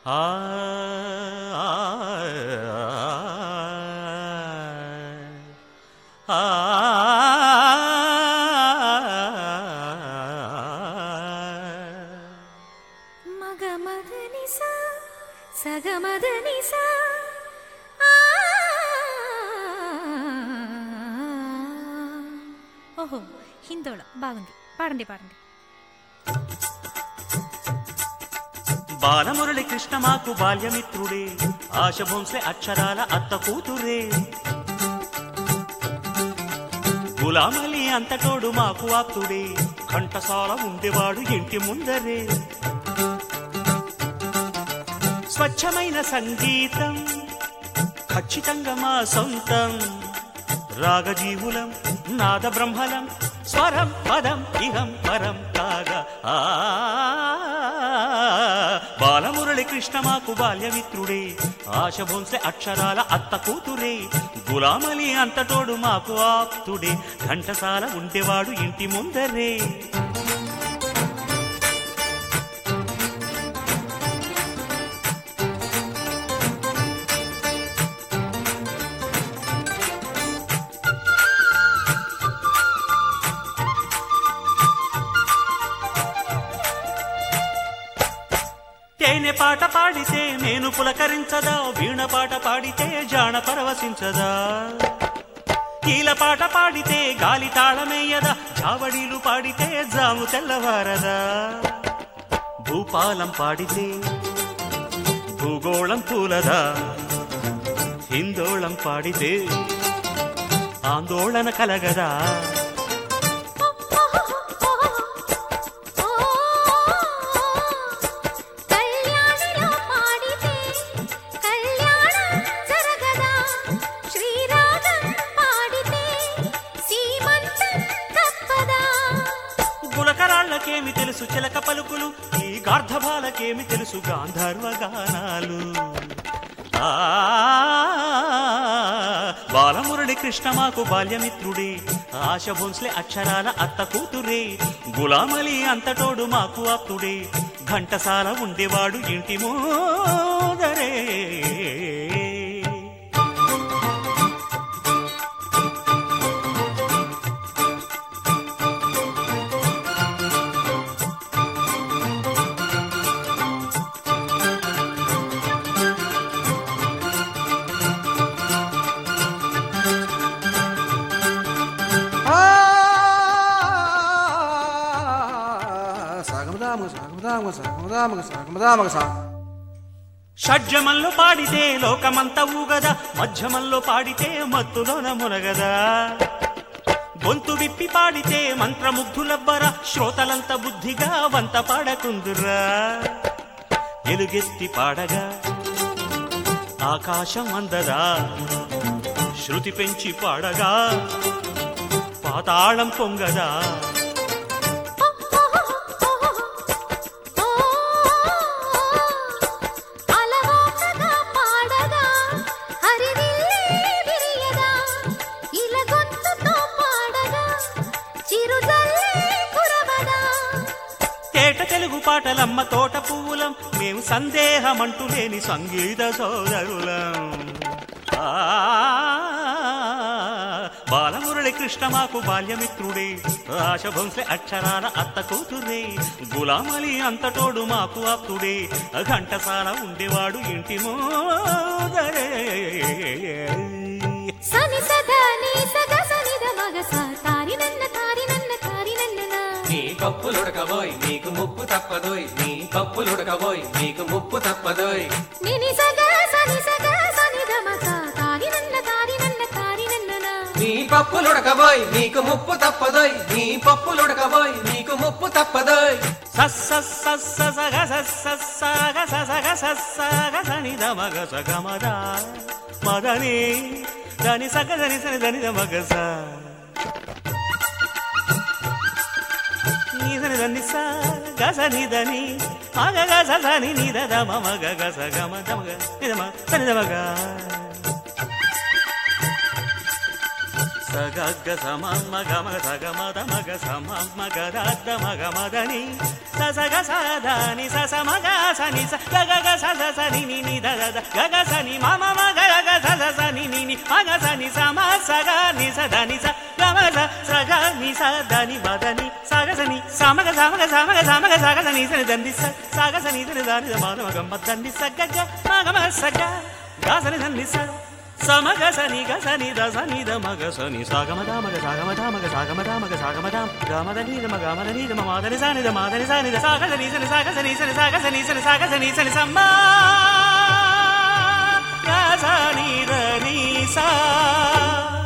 ఆ మగమదని సా సగమదని సా ఓహో హిందోళ బాగుంది. పాడండి పాడండి. బాలమురళి కృష్ణ మాకు బాల్యమిత్రుడే, ఆశ భోంస్లే అక్షరాల అత్త కూతురే. గులామలి అంతటోడు మాకు ఆప్తుడే, ఘంటసాల ఉండేవాడు ఇంటి ముందరే. స్వచ్ఛమైన సంగీతం ఖచ్చితంగా మా సొంతం, రాగజీవులం నాద బ్రహ్మలం, స్వరం పదం ఇహం పరం కాగా. బాలమురళి కృష్ణ మాకు బాల్యమిత్రుడే, ఆశ భోంస్లే అక్షరాల అత్త కూతురే. గులామలి అంతటోడు మాకు ఆప్తుడే, ఘంటసాల ఉండేవాడు ఇంటి ముందరే. తేనె పాట పాడితే నేను పులకరించదా, వీణ పాట పాడితే జాణ పరవశించదా. కీల పాట పాడితే గాలి తాళమేయదా, చావడీలు పాడితే జాము తెల్లవారదా. భూపాలం పాడితే భూగోళం పూలదా, హిందోళం పాడితే ఆందోళన కలగదా. గులకరాళ్ళకేమి తెలుసు చిలక పలుకులు, ఈ గార్ధబాలకేమి తెలుసు గాంధర్వ గానాలు. బాలమురళి కృష్ణ మాకు బాల్యమిత్రుడే, ఆశ భోంస్లే అక్షరాల అత్త కూతురే. గులామలి అంతటోడు మాకు ఆప్తుడే, ఘంటసాల ఉండేవాడు ఇంటి మోదరే. షడ్జమంలో పాడితే లోకమంతా ఊగదా, మధ్యమంలో పాడితే మత్తులోన మునగదా. గొంతు విప్పి పాడితే మంత్రముగ్ధులబ్బరా, శ్రోతలంత బుద్ధిగా వంత పాడకుందురా. ఎలుగెత్తి పాడగా ఆకాశం అందదా, శృతి పెంచి పాడగా పాతాళం పొంగదా. తెలుగు పాటలమ్మ తోట పువ్వులం, మేము సందేహమంటూ లేని సంగీత సోదరులం. బాలమురళి కృష్ణ మాకు బాల్యమిత్రుడే, ఆశ భోంస్లే అక్షరాల అత్త కూతురే. గులామలి అంతటోడు మాకు ఆప్తుడే, ఘంటసాల ఉండేవాడు ఇంటి మోదరే. నీ పప్పులుడకబోయ్ నీకు ముప్పు తప్పదోయ్, నీ పప్పులుడకబోయ్ నీకు ముప్పు తప్పదోయ్. నీ పప్పులుడకబోయ్ నీకు ముప్పు తప్పదోయ్, నీ పప్పులుడకబోయ్ నీకు ముప్పు తప్పదోయ్. మదని దని సగదని సని దని మగస నీదని దని స గసని దని మగ గస సని నిద దమ మగ గస గమ దమగ నిదమ సని దమగ సగగ సమమ గమ సగమద మగ సమమ గద మగ మదని సగ సదని సమగ సని సగగ సని ని దద గగ సని మమ మగ గగ సని ని మగ సని సమ సగ ని సదని స గమ సగ ని సదని మదని సగ సని సమగ సమగ సమగ సమగ సగ సని సని దండి సగ సని సని దాని మగ మగ దండి సగగ మగ సగ గసని దండి స సమగ సని గసని దసని ద మగ సని సాగమద మగ సాగమద మగ సాగమద మగ సాగమద గమదని ద మగ మదని ద మాదని సని ద మాదని సని ద సాగ సని సని సాగ సని సని సాగ సని సని సాగ సని సని సమ్మా గసని ద ని సా